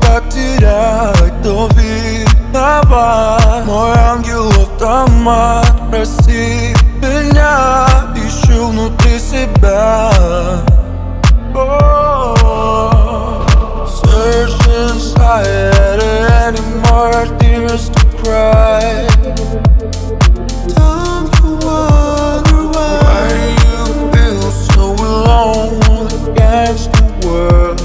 потерять, то виноват мой ангел автомат. Прости меня, ищу внутри себя. Search inside, any more tears to cry. Don't you wonder why you feel so alone against the world?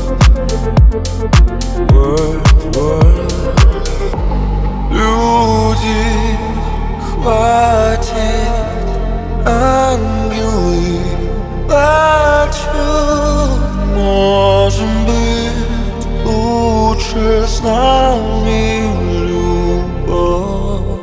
Люди, хватит, ангелы плачут. Можем быть лучше с нами любовь.